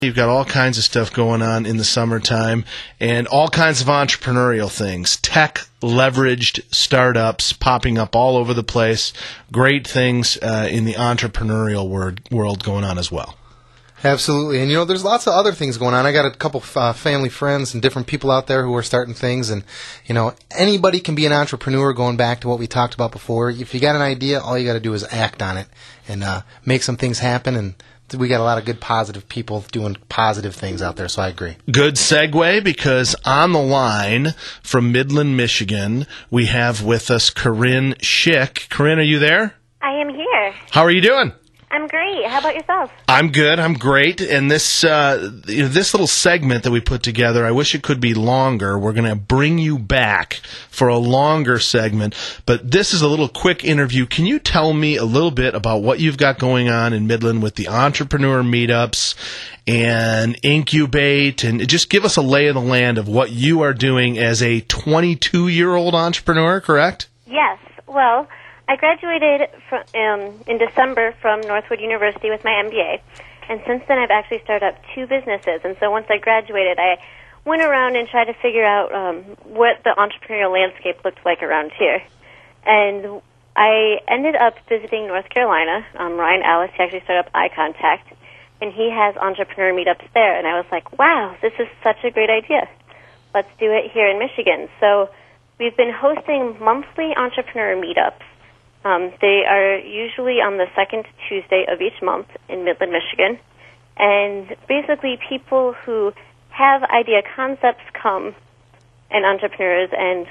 You've got all kinds of stuff going on in the summertime and all kinds of entrepreneurial things, tech-leveraged startups popping up all over the place, great things in the entrepreneurial world going on as well. Absolutely. And, there's lots of other things going on. I got a couple family friends and different people out there who are starting things. And, anybody can be an entrepreneur, going back to what we talked about before. If you got an idea, all you got to do is act on it and make some things happen. And we got a lot of good, positive people doing positive things out there, so I agree. Good segue, because on the line from Midland, Michigan, we have with us Corinne Schick. Corinne, are you there? I am here. How are you doing? I'm great. How about yourself? I'm good. I'm great. And this this little segment that we put together, I wish it could be longer. We're going to bring you back for a longer segment, but this is a little quick interview. Can you tell me a little bit about what you've got going on in Midland with the entrepreneur meetups and Incubate, and just give us a lay of the land of what you are doing as a 22-year-old entrepreneur, correct? Yes. Well, I graduated in December from Northwood University with my MBA, and since then I've actually started up 2 businesses. And so once I graduated, I went around and tried to figure out what the entrepreneurial landscape looked like around here. And I ended up visiting North Carolina. Ryan Ellis, he actually started up Eye Contact, and he has entrepreneur meetups there. And I was like, wow, this is such a great idea. Let's do it here in Michigan. So we've been hosting monthly entrepreneur meetups. They are usually on the second Tuesday of each month in Midland, Michigan. And basically people who have idea concepts come, and entrepreneurs, and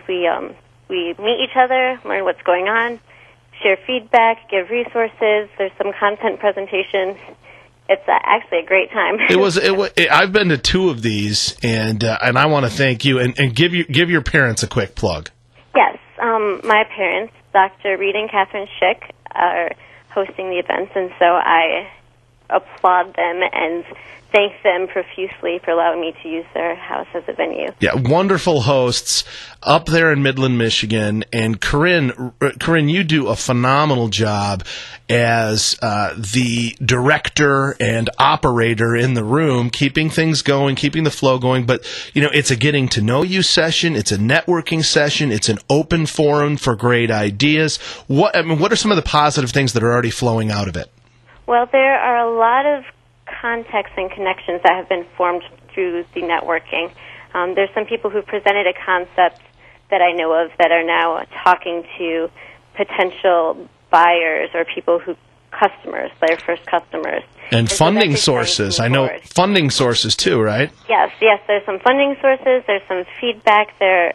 we meet each other, learn what's going on, share feedback, give resources. There's some content presentations. It's actually a great time. I've been to 2 of these, and I want to thank you and give your parents a quick plug. Yes, my parents, Dr. Reed and Catherine Schick, are hosting the events, and so I applaud them and thank them profusely for allowing me to use their house as a venue. Yeah, wonderful hosts up there in Midland, Michigan. And Corinne, you do a phenomenal job as the director and operator in the room, keeping things going, keeping the flow going. But, it's a getting to know you session. It's a networking session. It's an open forum for great ideas. What are some of the positive things that are already flowing out of it? Well, there are a lot of contacts and connections that have been formed through the networking. There's some people who presented a concept that I know of that are now talking to potential buyers or customers, their first customers. And funding sources. I know funding sources too, right? Yes. There's some funding sources. There's some feedback.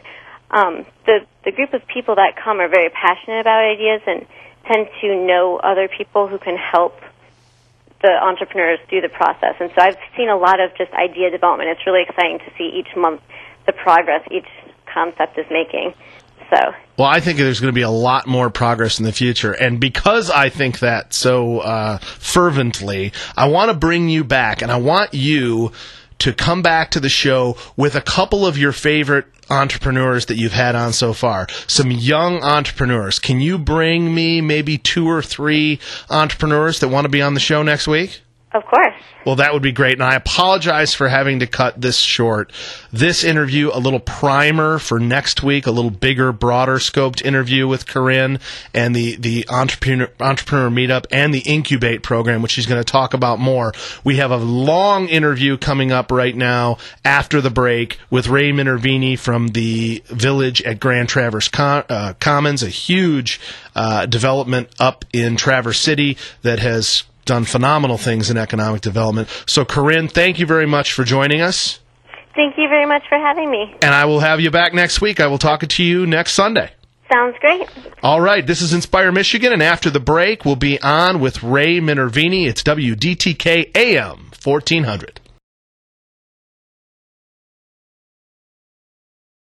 The group of people that come are very passionate about ideas and tend to know other people who can help the entrepreneurs through the process. And so I've seen a lot of just idea development. It's really exciting to see each month the progress each concept is making. Well, I think there's going to be a lot more progress in the future. And because I think that so fervently, I want to bring you back, and I want you to come back to the show with a couple of your favorite entrepreneurs that you've had on so far, some young entrepreneurs. Can you bring me maybe 2 or 3 entrepreneurs that want to be on the show next week? Of course. Well, that would be great. And I apologize for having to cut this short. This interview, a little primer for next week, a little bigger, broader scoped interview with Corinne and the entrepreneur meetup and the Incubate program, which she's going to talk about more. We have a long interview coming up right now after the break with Ray Minervini from the Village at Grand Traverse Commons, a huge development up in Traverse City that has done phenomenal things in economic development. So, Corinne, thank you very much for joining us. Thank you very much for having me. And I will have you back next week. I will talk to you next Sunday. Sounds great. All right, this is Inspire Michigan, and after the break, we'll be on with Ray Minervini. It's WDTK AM 1400.